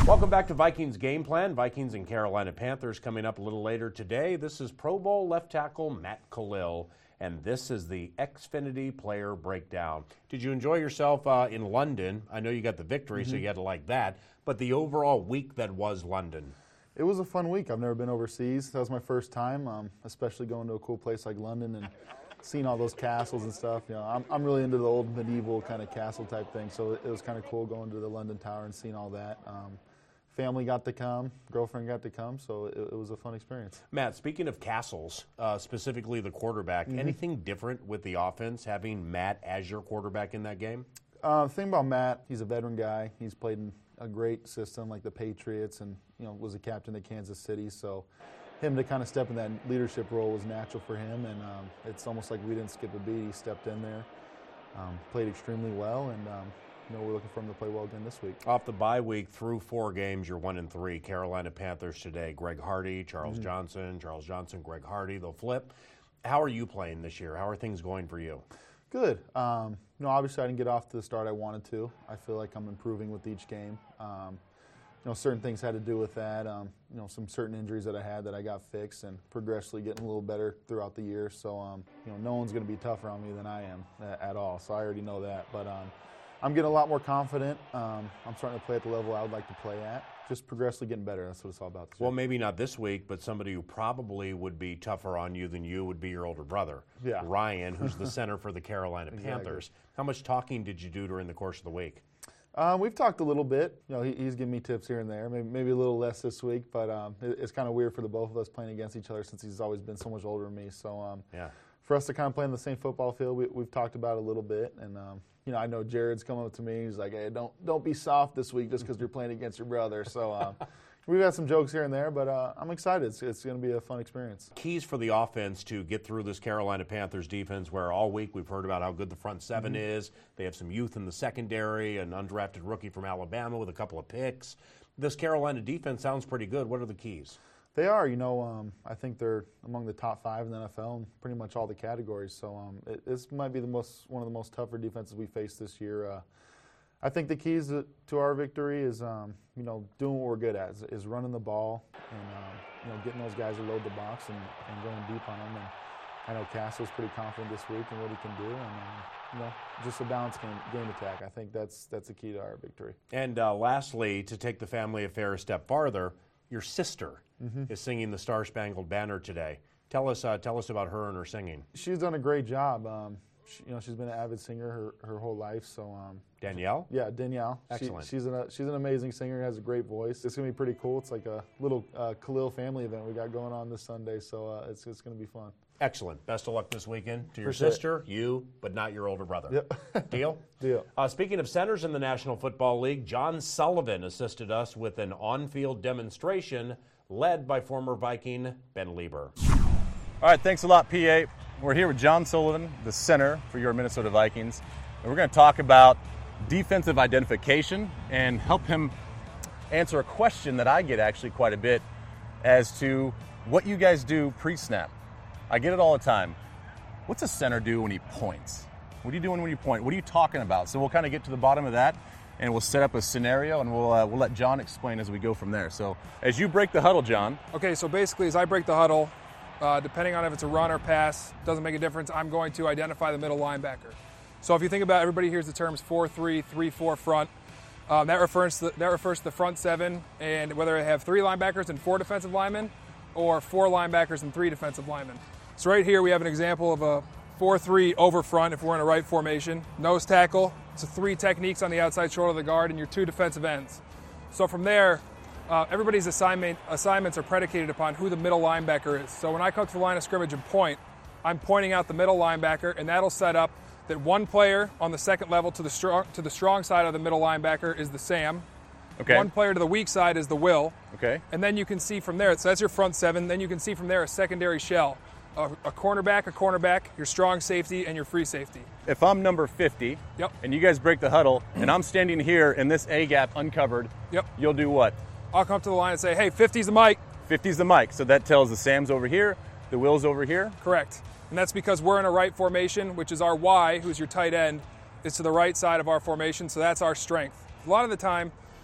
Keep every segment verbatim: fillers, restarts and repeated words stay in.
Welcome back to Vikings Game Plan. Vikings and Carolina Panthers coming up a little later today. This is Pro Bowl left tackle Matt Kalil, and this is the Xfinity Player Breakdown. Did you enjoy yourself uh, in London? I know you got the victory, mm-hmm. so you had to like that, but the overall week that was London. It was a fun week. I've never been overseas. That was my first time, um, especially going to a cool place like London and seeing all those castles and stuff. You know, I'm, I'm really into the old medieval kind of castle type thing, so it was kind of cool going to the London Tower and seeing all that. Um, Family got to come, girlfriend got to come, so it, it was a fun experience. Matt, speaking of castles, uh, specifically the quarterback, mm-hmm. anything different with the offense, having Matt as your quarterback in that game? Uh, the thing about Matt, he's a veteran guy. He's played in a great system like the Patriots and, you know, was a captain of Kansas City, so him to kind of step in that leadership role was natural for him, and um, it's almost like we didn't skip a beat. He stepped in there, um, played extremely well, and um, You know, we're looking for him to play well again this week. Off the bye week, through four games, you're one and three. Carolina Panthers today. Greg Hardy, Charles mm-hmm. Johnson, Charles Johnson, Greg Hardy. They'll flip. How are you playing this year? How are things going for you? Good. Um, you know, obviously I didn't get off to the start I wanted to. I feel like I'm improving with each game. Um, you know, certain things had to do with that. Um, you know, some certain injuries that I had that I got fixed, and progressively getting a little better throughout the year. So, um, you know, no one's going to be tougher on me than I am at, at all. So I already know that. But um, I'm getting a lot more confident. Um, I'm starting to play at the level I would like to play at. Just progressively getting better. That's what it's all about. Well, maybe not this week, but somebody who probably would be tougher on you than you would be your older brother, yeah. Ryan, who's the center for the Carolina exactly. Panthers. How much talking did you do during the course of the week? Um, we've talked a little bit. You know, he, he's giving me tips here and there. Maybe, maybe a little less this week, but um, it, it's kind of weird for the both of us playing against each other since he's always been so much older than me. So, um, yeah. for us to kind of play on the same football field, we, we've talked about it a little bit, and um, you know, I know Jared's coming up to me. He's like, "Hey, don't don't be soft this week just because you're playing against your brother." So um, we've had some jokes here and there, but uh, I'm excited. It's, it's going to be a fun experience. Keys for the offense to get through this Carolina Panthers defense, where all week we've heard about how good the front seven mm-hmm. is. They have some youth in the secondary, an undrafted rookie from Alabama with a couple of picks. This Carolina defense sounds pretty good. What are the keys? They are. You know, um, I think they're among the top five in the N F L in pretty much all the categories. So um, it, this might be the most one of the most tougher defenses we faced this year. Uh, I think the keys to, to our victory is, um, you know, doing what we're good at, is, is running the ball and, um, you know, getting those guys to load the box and, and going deep on them. And I know Castle's pretty confident this week in what he can do, and um, you know, just a balanced game, game attack. I think that's that's the key to our victory. And uh, lastly, to take the family affair a step farther, your sister mm-hmm. is singing the Star Spangled Banner today. Tell us, uh, tell us about her and her singing. She's done a great job. Um, she, you know, she's been an avid singer her, her whole life. So um, Danielle? Yeah, Danielle. Excellent. She, she's an she's an amazing singer. Has a great voice. It's gonna be pretty cool. It's like a little uh, Kalil family event we got going on this Sunday. So uh, it's it's gonna be fun. Excellent. Best of luck this weekend to your Appreciate sister, it. you, but not your older brother. Yep. Deal? Deal. Uh, speaking of centers in the National Football League, John Sullivan assisted us with an on-field demonstration led by former Viking Ben Lieber. All right, thanks a lot, P A. We're here with John Sullivan, the center for your Minnesota Vikings, and we're going to talk about defensive identification and help him answer a question that I get actually quite a bit as to what you guys do pre-snap. I get it all the time. What's a center do when he points? What are you doing when you point? What are you talking about? So we'll kind of get to the bottom of that, and we'll set up a scenario, and we'll uh, we'll let John explain as we go from there. So as you break the huddle, John. Okay, so basically as I break the huddle, uh, depending on if it's a run or pass, doesn't make a difference, I'm going to identify the middle linebacker. So if you think about it, everybody hears the terms four three, three four front. Um, that, refers to the, that refers to the front seven, and whether I have three linebackers and four defensive linemen or four linebackers and three defensive linemen. So right here we have an example of a four three over front if we're in a right formation. Nose tackle, so three techniques on the outside shoulder of the guard and your two defensive ends. So from there, uh, everybody's assignment assignments are predicated upon who the middle linebacker is. So when I come to the line of scrimmage and point, I'm pointing out the middle linebacker, and that'll set up that one player on the second level to the strong to the strong side of the middle linebacker is the Sam. Okay. One player to the weak side is the Will. Okay. And then you can see from there, so that's your front seven, then you can see from there a secondary shell. A, a cornerback, a cornerback, your strong safety, and your free safety. If I'm number fifty, yep. and you guys break the huddle, and I'm standing here in this A-gap uncovered, yep. you'll do what? I'll come up to the line and say, hey, fifty's the mic. fifty's the mic. So that tells the Sam's over here, the Will's over here? Correct. And that's because we're in a right formation, which is our Y, who's your tight end, is to the right side of our formation, so that's our strength. A lot of the time,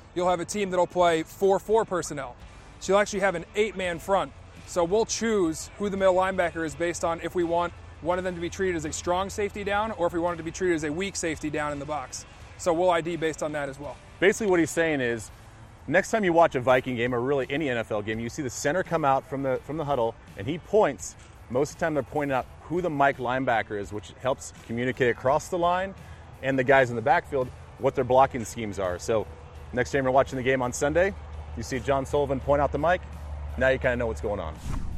you'll have a team that'll play four four personnel. So you'll actually have an eight-man front. So we'll choose who the middle linebacker is based on if we want one of them to be treated as a strong safety down or if we want it to be treated as a weak safety down in the box. So we'll I D based on that as well. Basically what he's saying is, next time you watch a Viking game or really any N F L game, you see the center come out from the from the huddle and he points. Most of the time they're pointing out who the Mike linebacker is, which helps communicate across the line and the guys in the backfield what their blocking schemes are. So next time you're watching the game on Sunday, you see John Sullivan point out the Mike, now you kind of know what's going on.